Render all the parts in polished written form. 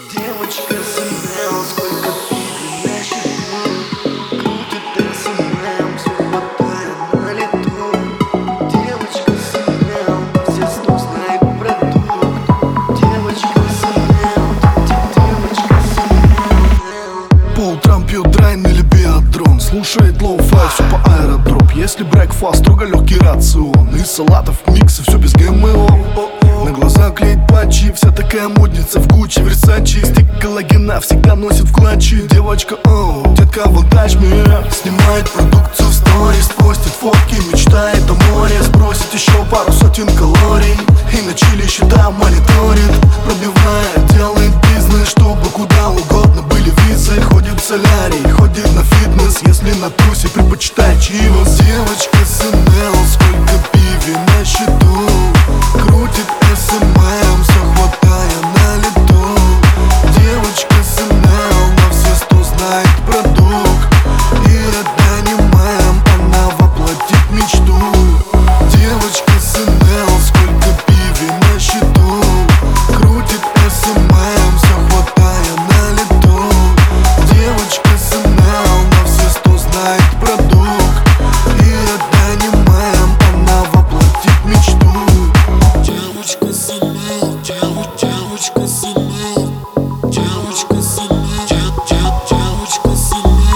Девочка замяла, сколько пива на счету. Крутит СММ, все хватает на лету. Девочка замяла, все сто знает продукт. Девочка замяла, девочка замяла. По утрам пьет драйн или биатрон, слушает лоу-фай, все по аэродроп. Если брейкфаст, строго легкий рацион. Из салатов миксы, все без ГМО. На глаза клеит патчи, вся такая модница в Гуччи, Версачи. Стик коллагена всегда носит в клатчи. Девочка, оу, детка, вот touch me. Снимает продукцию в сторис, постит фотки, мечтает о море. Сбросит еще пару сотен калорий и на чили счета мониторит. Пробивает, делает бизнес, чтобы куда угодно были визы. Ходит в солярий, ходит на фитнес, если на тусе предпочитает чивос. Девочка с НЛ, сколько пиви на счету. Крутит СММ, все хватая на лету. Девочка с НЛ, на все сто знает продукт. И это не мем, она воплотит мечту. Девочка с НЛ, сколько пиви на счету. Крутит СММ, все хватая на лету. Девочка с НЛ, на все сто знает продукт. И это не мем, она воплотит мечту. Девочка с МЛ, девочка с МЛ, девочка с МЛ, девочка с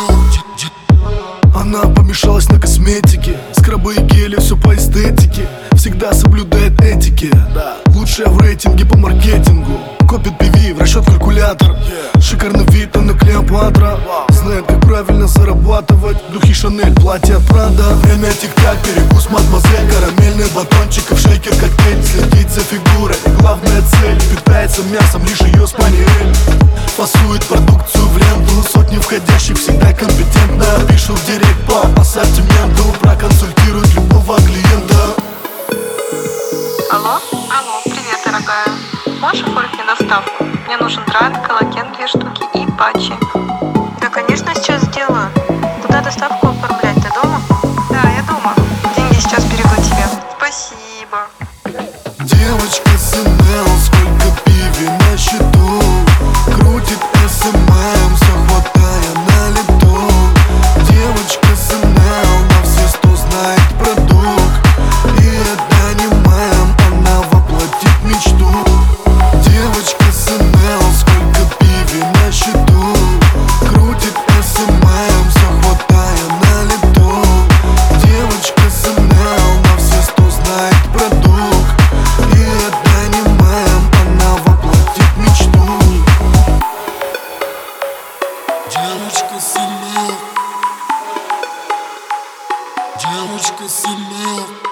МЛ. Она помешалась на косметике, скрабы и гели, все по эстетике. Всегда соблюдает этики, да. Лучшая в рейтинге по маркетингу. Копит PV в расчет калькулятор. Шикарный вид, она Клеопатра. Знает, как правильно зарабатывать. Духи Шанель, платье от Прада. Время тик-так, перекус мадемуазель. Карамельный батончик и в шейкер коктейль. Следит за фигурой, главная цель. Питается мясом, лишь ее спаниель. Фасует продукцию в ленту. Сотни входящих, всегда компетентно. Пишу в директ по ассортименту. Проконсультирует любого клиента. Алло? Алло, привет, дорогая. Можешь оформить мне доставку? Мне нужен драйн, коллаген 2 штуки и патчи. Да, конечно, сейчас сделаю. Куда доставку оформлять? Ты дома? Да, я дома. Деньги сейчас перейду тебе. Спасибо. Девочка с НЛ, сколько пиви на счету. Крутит СММ, все хватая на лету. Девочка с НЛ, на все сто знает продукт. И это не мем, она воплотит мечту. Девочка с НЛ, сколько пиви на счету. Крутит СММ, все хватая на лету. Девочка с НЛ, на все сто знает продукт. И это не мем, она воплотит мечту. Девочка с МЛ, девочка с МЛ.